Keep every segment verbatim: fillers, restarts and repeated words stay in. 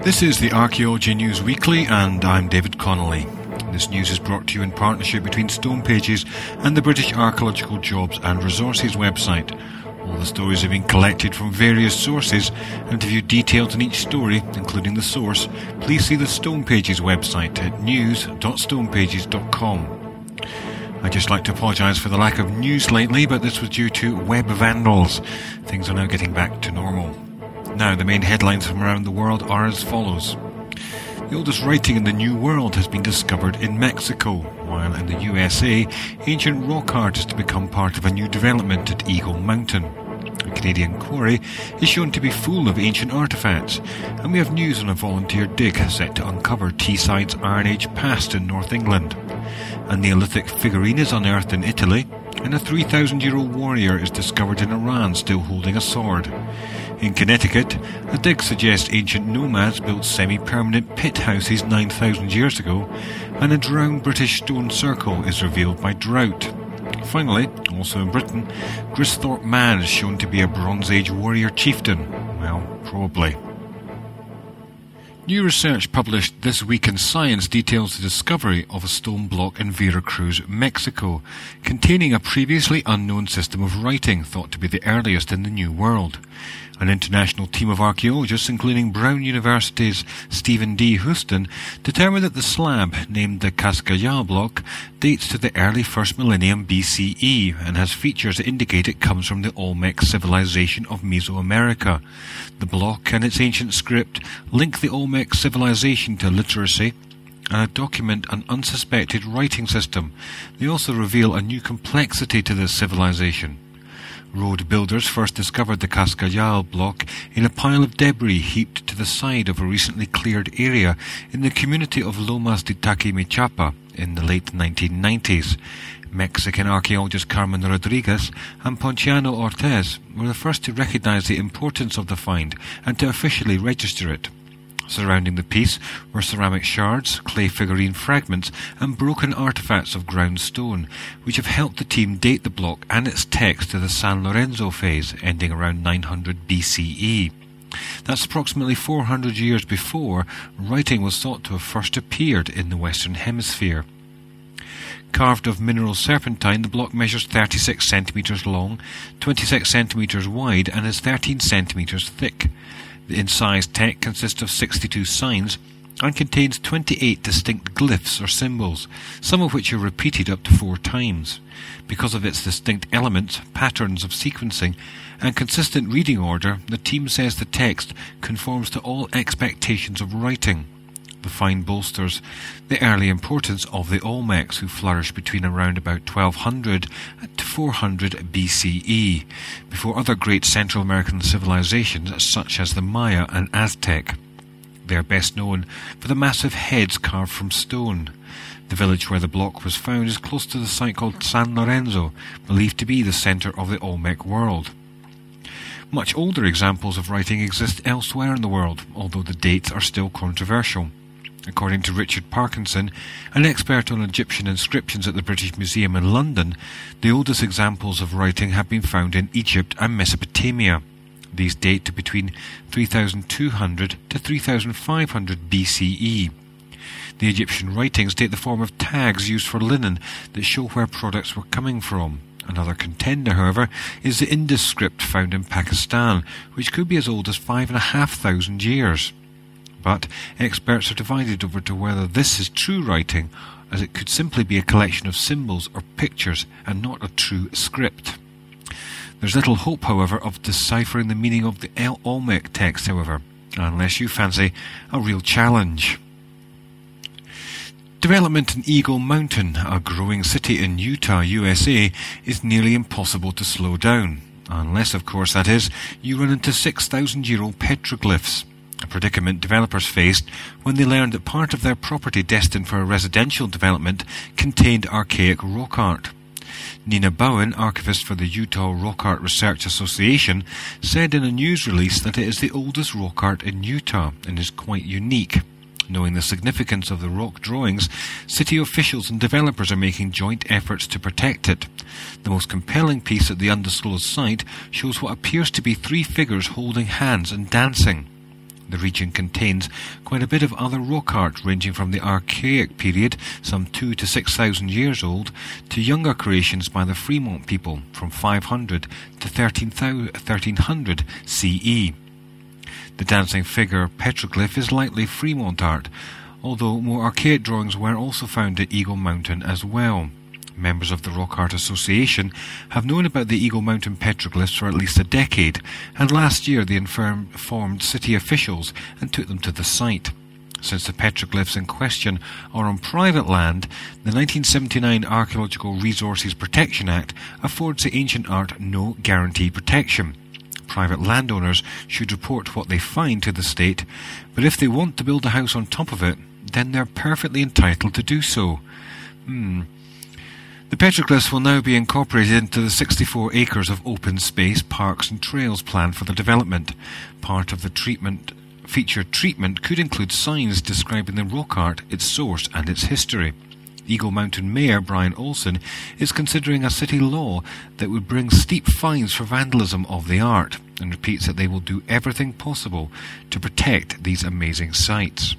This is the Archaeology News Weekly, and I'm David Connolly. This news is brought to you in partnership between Stone Pages and the British Archaeological Jobs and Resources website. All the stories have been collected from various sources, and to view details on each story, including the source, please see the Stone Pages website at news dot stone pages dot com. I'd just like to apologise for the lack of news lately, but this was due to web vandals. Things are now getting back to normal. Now, the main headlines from around the world are as follows. The oldest writing in the New World has been discovered in Mexico, while in the U S A, ancient rock art is to become part of a new development at Eagle Mountain. A Canadian quarry is shown to be full of ancient artefacts, and we have news on a volunteer dig set to uncover Teesside's Iron Age past in North England. A Neolithic figurine is unearthed in Italy, and a three thousand year old warrior is discovered in Iran still holding a sword. In Connecticut, a dig suggests ancient nomads built semi-permanent pit houses nine thousand years ago, and a drowned British stone circle is revealed by drought. Finally, also in Britain, Gristhorpe Man is shown to be a Bronze Age warrior chieftain. Well, probably. New research published this week in Science details the discovery of a stone block in Veracruz, Mexico, containing a previously unknown system of writing thought to be the earliest in the New World. An international team of archaeologists, including Brown University's Stephen D. Houston, determined that the slab, named the Cascallal block, dates to the early first millennium B C E and has features that indicate it comes from the Olmec civilization of Mesoamerica. The block and its ancient script link the Olmec civilization to literacy and document an unsuspected writing system. They also reveal a new complexity to this civilization. Road builders first discovered the Cascallal block in a pile of debris heaped to the side of a recently cleared area in the community of Lomas de Taquimichapa in the late nineteen nineties. Mexican archaeologist Carmen Rodriguez and Ponciano Ortez were the first to recognize the importance of the find and to officially register it. Surrounding the piece were ceramic shards, clay figurine fragments, and broken artifacts of ground stone, which have helped the team date the block and its text to the San Lorenzo phase, ending around nine hundred B C E. That's approximately four hundred years before writing was thought to have first appeared in the Western Hemisphere. Carved of mineral serpentine, the block measures thirty-six centimetres long, twenty-six centimetres wide, and is thirteen centimetres thick. The incised text consists of sixty-two signs and contains twenty-eight distinct glyphs or symbols, some of which are repeated up to four times. Because of its distinct elements, patterns of sequencing, and consistent reading order, the team says the text conforms to all expectations of writing. The find bolsters the early importance of the Olmecs, who flourished between around about twelve hundred to four hundred B C E, before other great Central American civilizations such as the Maya and Aztec. They are best known for the massive heads carved from stone. The village where the block was found is close to the site called San Lorenzo, believed to be the centre of the Olmec world. Much older examples of writing exist elsewhere in the world, although the dates are still controversial. According to Richard Parkinson, an expert on Egyptian inscriptions at the British Museum in London, the oldest examples of writing have been found in Egypt and Mesopotamia. These date to between three thousand two hundred to three thousand five hundred B C E. The Egyptian writings take the form of tags used for linen that show where products were coming from. Another contender, however, is the Indus script found in Pakistan, which could be as old as five and a half thousand years. But experts are divided over to whether this is true writing, as it could simply be a collection of symbols or pictures and not a true script. There's little hope, however, of deciphering the meaning of the El Olmec text, however, unless you fancy a real challenge. Development in Eagle Mountain, a growing city in Utah, U S A, is nearly impossible to slow down, unless, of course, that is, you run into six thousand year old petroglyphs. A predicament developers faced when they learned that part of their property destined for a residential development contained archaic rock art. Nina Bowen, archivist for the Utah Rock Art Research Association, said in a news release that it is the oldest rock art in Utah and is quite unique. Knowing the significance of the rock drawings, city officials and developers are making joint efforts to protect it. The most compelling piece at the undisclosed site shows what appears to be three figures holding hands and dancing. The region contains quite a bit of other rock art ranging from the Archaic period, some two to six thousand years old, to younger creations by the Fremont people from five hundred to thirteen hundred C E. The dancing figure petroglyph is likely Fremont art, although more archaic drawings were also found at Eagle Mountain as well. Members of the Rock Art Association have known about the Eagle Mountain petroglyphs for at least a decade, and last year they informed city officials and took them to the site. Since the petroglyphs in question are on private land, the nineteen seventy-nine Archaeological Resources Protection Act affords the ancient art no guaranteed protection. Private landowners should report what they find to the state, but if they want to build a house on top of it, then they're perfectly entitled to do so. Hmm... The petroglyphs will now be incorporated into the sixty-four acres of open space, parks and trails planned for the development. Part of the treatment, featured treatment could include signs describing the rock art, its source and its history. Eagle Mountain Mayor Brian Olson is considering a city law that would bring steep fines for vandalism of the art, and repeats that they will do everything possible to protect these amazing sites.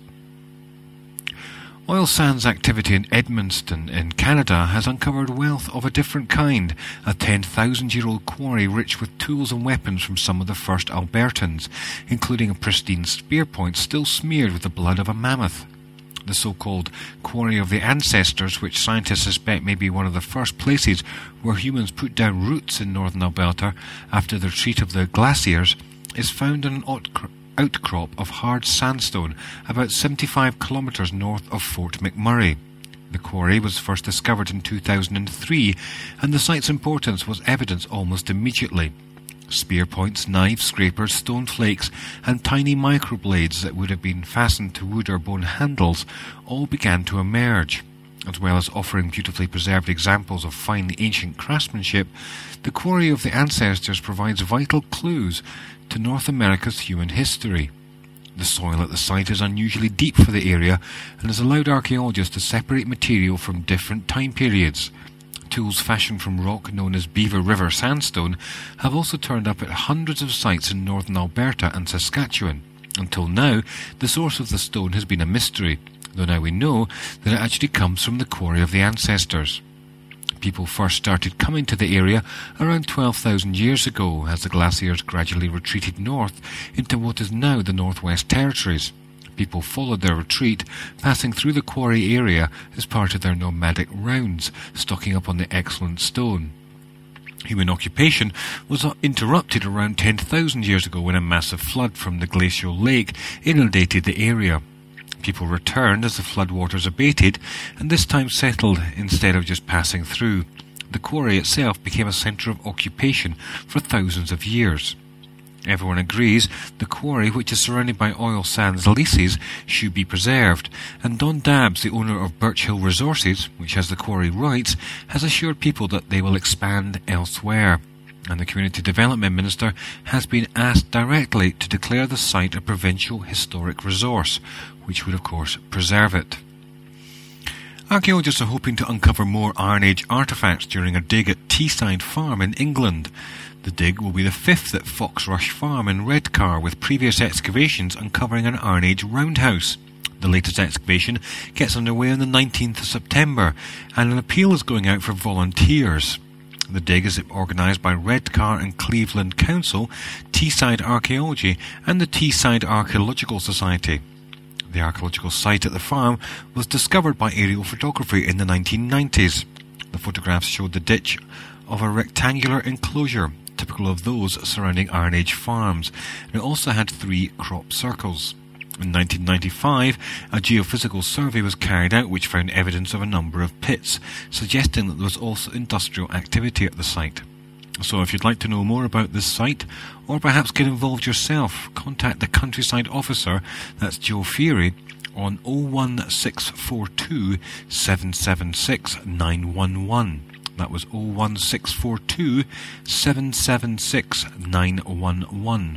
Oil sands activity in Edmundston in Canada has uncovered wealth of a different kind, a ten thousand year old quarry rich with tools and weapons from some of the first Albertans, including a pristine spear point still smeared with the blood of a mammoth. The so-called Quarry of the Ancestors, which scientists suspect may be one of the first places where humans put down roots in northern Alberta after the retreat of the glaciers, is found in an outcrop outcrop of hard sandstone about seventy-five kilometres north of Fort McMurray. The quarry was first discovered in two thousand three, and the site's importance was evident almost immediately. Spear points, knives, scrapers, stone flakes, and tiny microblades that would have been fastened to wood or bone handles all began to emerge. As well as offering beautifully preserved examples of fine ancient craftsmanship, the Quarry of the Ancestors provides vital clues to North America's human history. The soil at the site is unusually deep for the area and has allowed archaeologists to separate material from different time periods. Tools fashioned from rock known as Beaver River sandstone have also turned up at hundreds of sites in northern Alberta and Saskatchewan. Until now, the source of the stone has been a mystery, though now we know that it actually comes from the Quarry of the Ancestors. People first started coming to the area around twelve thousand years ago as the glaciers gradually retreated north into what is now the Northwest Territories. People followed their retreat, passing through the quarry area as part of their nomadic rounds, stocking up on the excellent stone. Human occupation was interrupted around ten thousand years ago when a massive flood from the glacial lake inundated the area. People returned as the floodwaters abated, and this time settled instead of just passing through. The quarry itself became a centre of occupation for thousands of years. Everyone agrees the quarry, which is surrounded by oil sands leases, should be preserved, and Don Dabbs, the owner of Birch Hill Resources, which has the quarry rights, has assured people that they will expand elsewhere. And the Community Development Minister has been asked directly to declare the site a provincial historic resource, which would of course preserve it. Archaeologists are hoping to uncover more Iron Age artefacts during a dig at Teesside Farm in England. The dig will be the fifth at Foxrush Farm in Redcar, with previous excavations uncovering an Iron Age roundhouse. The latest excavation gets underway on the nineteenth of September, and an appeal is going out for volunteers. The dig is organised by Redcar and Cleveland Council, Teesside Archaeology and the Teesside Archaeological Society. The archaeological site at the farm was discovered by aerial photography in the nineteen nineties. The photographs showed the ditch of a rectangular enclosure, typical of those surrounding Iron Age farms, and it also had three crop circles. In nineteen ninety-five, a geophysical survey was carried out which found evidence of a number of pits, suggesting that there was also industrial activity at the site. So if you'd like to know more about this site, or perhaps get involved yourself, contact the countryside officer, that's Joe Feary, on oh one six four two, seven seven six, nine one one. That was oh one six four two, seven seven six, nine one one.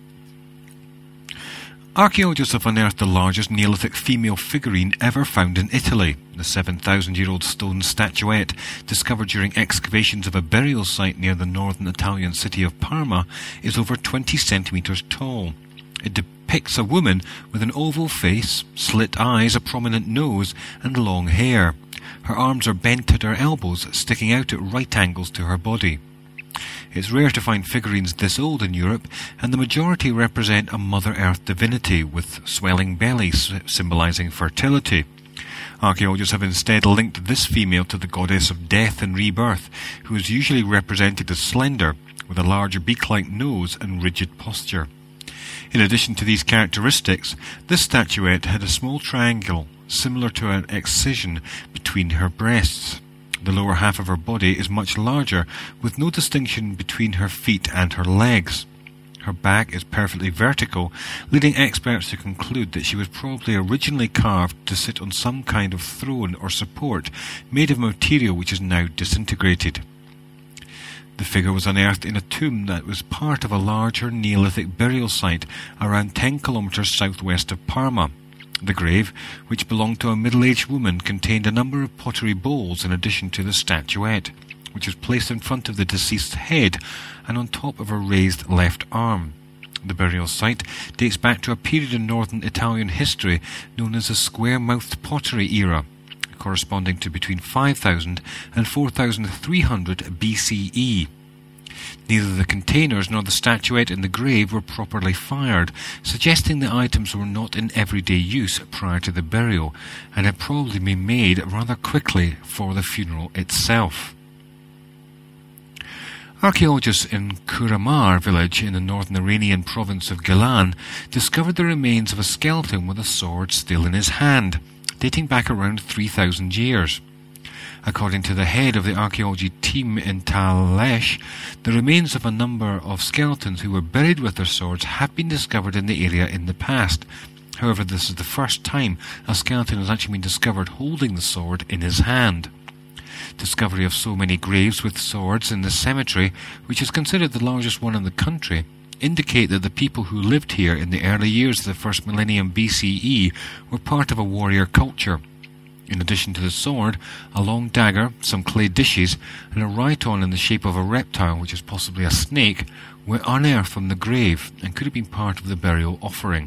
Archaeologists have unearthed the largest Neolithic female figurine ever found in Italy. The seven thousand year old stone statuette, discovered during excavations of a burial site near the northern Italian city of Parma, is over twenty centimetres tall. It de- depicts a woman with an oval face, slit eyes, a prominent nose, and long hair. Her arms are bent at her elbows, sticking out at right angles to her body. It's rare to find figurines this old in Europe, and the majority represent a Mother Earth divinity with swelling belly symbolising fertility. Archaeologists have instead linked this female to the goddess of death and rebirth, who is usually represented as slender, with a larger beak-like nose and rigid posture. In addition to these characteristics, this statuette had a small triangle similar to an excision between her breasts. The lower half of her body is much larger, with no distinction between her feet and her legs. Her back is perfectly vertical, leading experts to conclude that she was probably originally carved to sit on some kind of throne or support made of material which is now disintegrated. The figure was unearthed in a tomb that was part of a larger Neolithic burial site around ten kilometres southwest of Parma. The grave, which belonged to a middle-aged woman, contained a number of pottery bowls in addition to the statuette, which was placed in front of the deceased's head and on top of her raised left arm. The burial site dates back to a period in northern Italian history known as the square-mouthed pottery era, corresponding to between five thousand and four thousand three hundred B C E. Neither the containers nor the statuette in the grave were properly fired, suggesting the items were not in everyday use prior to the burial, and had probably been made rather quickly for the funeral itself. Archaeologists in Kuramar village in the northern Iranian province of Gilan discovered the remains of a skeleton with a sword still in his hand, dating back around three thousand years. According to the head of the archaeology team in Talesh, the remains of a number of skeletons who were buried with their swords have been discovered in the area in the past. However, this is the first time a skeleton has actually been discovered holding the sword in his hand. Discovery of so many graves with swords in the cemetery, which is considered the largest one in the country, indicate that the people who lived here in the early years of the first millennium B C E were part of a warrior culture. In addition to the sword, a long dagger, some clay dishes, and a rhyton in the shape of a reptile, which is possibly a snake, were unearthed from the grave and could have been part of the burial offering.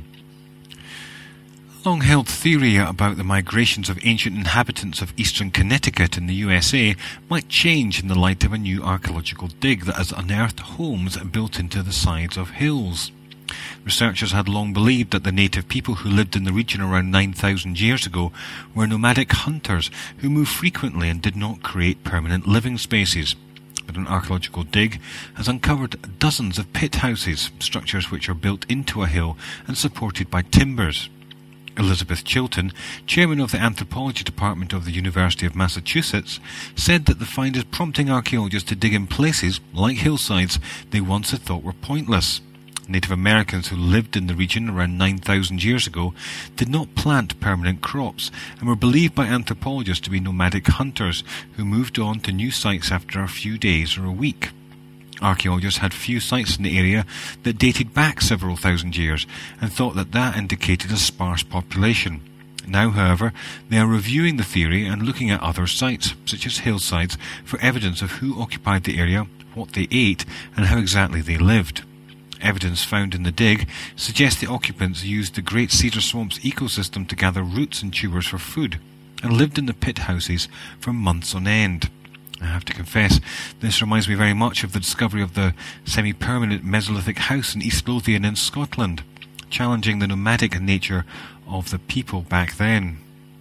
A long-held theory about the migrations of ancient inhabitants of eastern Connecticut in the U S A might change in the light of a new archaeological dig that has unearthed homes built into the sides of hills. Researchers had long believed that the native people who lived in the region around nine thousand years ago were nomadic hunters who moved frequently and did not create permanent living spaces. But an archaeological dig has uncovered dozens of pit houses, structures which are built into a hill and supported by timbers. Elizabeth Chilton, chairman of the anthropology department of the University of Massachusetts, said that the find is prompting archaeologists to dig in places, like hillsides, they once had thought were pointless. Native Americans who lived in the region around nine thousand years ago did not plant permanent crops and were believed by anthropologists to be nomadic hunters who moved on to new sites after a few days or a week. Archaeologists had few sites in the area that dated back several thousand years and thought that that indicated a sparse population. Now, however, they are reviewing the theory and looking at other sites, such as hillsides, for evidence of who occupied the area, what they ate, and how exactly they lived. Evidence found in the dig suggests the occupants used the Great Cedar Swamp's ecosystem to gather roots and tubers for food, and lived in the pit houses for months on end. I have to confess, this reminds me very much of the discovery of the semi-permanent Mesolithic house in East Lothian in Scotland, challenging the nomadic nature of the people back then.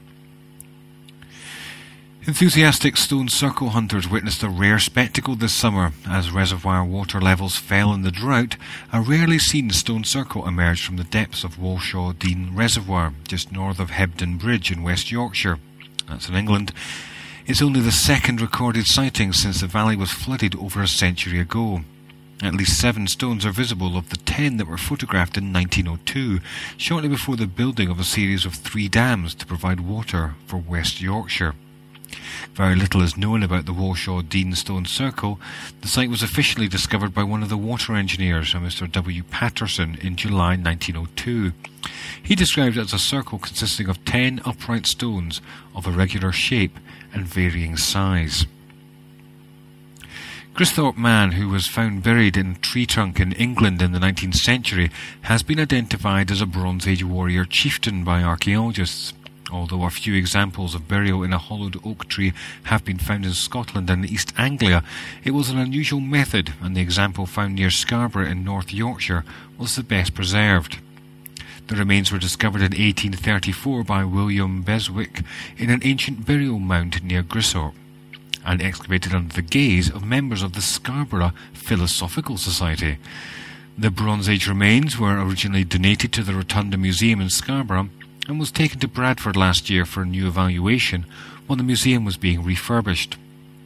Enthusiastic stone circle hunters witnessed a rare spectacle this summer. As reservoir water levels fell in the drought, a rarely seen stone circle emerged from the depths of Walshaw Dean Reservoir, just north of Hebden Bridge in West Yorkshire. That's in England. It's only the second recorded sighting since the valley was flooded over a century ago. At least seven stones are visible of the ten that were photographed in nineteen oh two, shortly before the building of a series of three dams to provide water for West Yorkshire. Very little is known about the Walshaw Dean Stone Circle. The site was officially discovered by one of the water engineers, a Mister W. Patterson, in July nineteen oh two. He described it as a circle consisting of ten upright stones of irregular shape and varying size. Gristhorpe Man, who was found buried in a tree trunk in England in the nineteenth century, has been identified as a Bronze Age warrior chieftain by archaeologists. Although a few examples of burial in a hollowed oak tree have been found in Scotland and East Anglia, it was an unusual method, and the example found near Scarborough in North Yorkshire was the best preserved. The remains were discovered in eighteen thirty-four by William Beswick in an ancient burial mound near Gristhorpe, and excavated under the gaze of members of the Scarborough Philosophical Society. The Bronze Age remains were originally donated to the Rotunda Museum in Scarborough and was taken to Bradford last year for a new evaluation while the museum was being refurbished.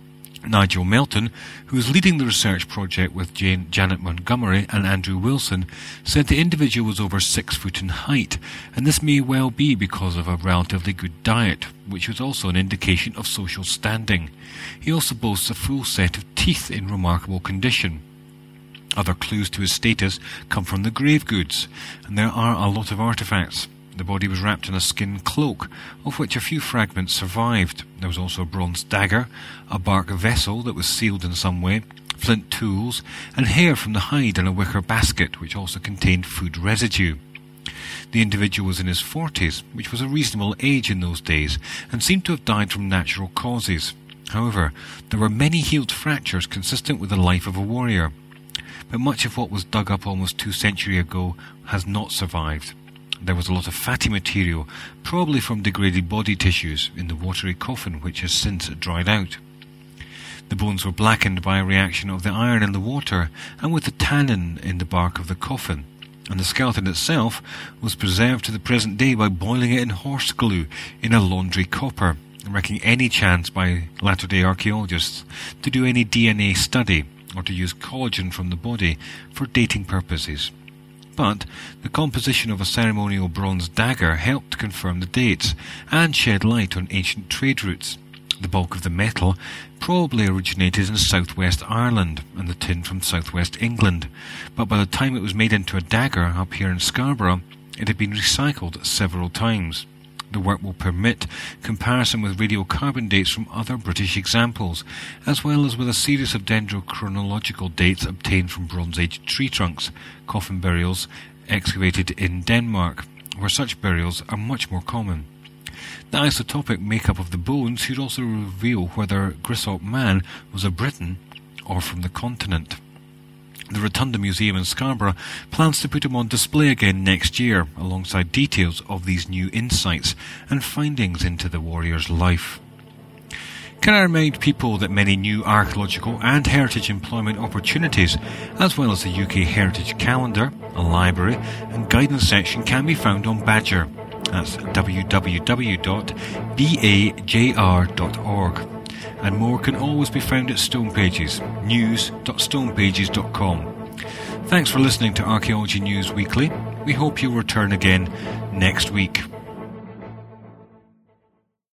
Nigel Melton, who is leading the research project with Jane, Janet Montgomery and Andrew Wilson, said the individual was over six foot in height, and this may well be because of a relatively good diet, which was also an indication of social standing. He also boasts a full set of teeth in remarkable condition. Other clues to his status come from the grave goods, and there are a lot of artefacts. The body was wrapped in a skin cloak, of which a few fragments survived. There was also a bronze dagger, a bark vessel that was sealed in some way, flint tools, and hair from the hide in a wicker basket, which also contained food residue. The individual was in his forties, which was a reasonable age in those days, and seemed to have died from natural causes. However, there were many healed fractures consistent with the life of a warrior. But much of what was dug up almost two centuries ago has not survived. There was a lot of fatty material, probably from degraded body tissues, in the watery coffin, which has since dried out. The bones were blackened by a reaction of the iron in the water and with the tannin in the bark of the coffin, and the skeleton itself was preserved to the present day by boiling it in horse glue in a laundry copper, wrecking any chance by latter-day archaeologists to do any D N A study or to use collagen from the body for dating purposes. But the composition of a ceremonial bronze dagger helped to confirm the dates and shed light on ancient trade routes. The bulk of the metal probably originated in southwest Ireland and the tin from southwest England, but by the time it was made into a dagger up here in Scarborough, it had been recycled several times. The work will permit comparison with radiocarbon dates from other British examples, as well as with a series of dendrochronological dates obtained from Bronze Age tree trunks, coffin burials excavated in Denmark, where such burials are much more common. The isotopic makeup of the bones should also reveal whether Gristhorpe Man was a Briton or from the continent. The Rotunda Museum in Scarborough plans to put him on display again next year, alongside details of these new insights and findings into the warrior's life. Can I remind people that many new archaeological and heritage employment opportunities, as well as the U K Heritage Calendar, a library and guidance section can be found on Badger. That's w w w dot bajr dot org. And more can always be found at Stonepages, news dot stonepages dot com. Thanks for listening to Archaeology News Weekly. We hope you'll return again next week.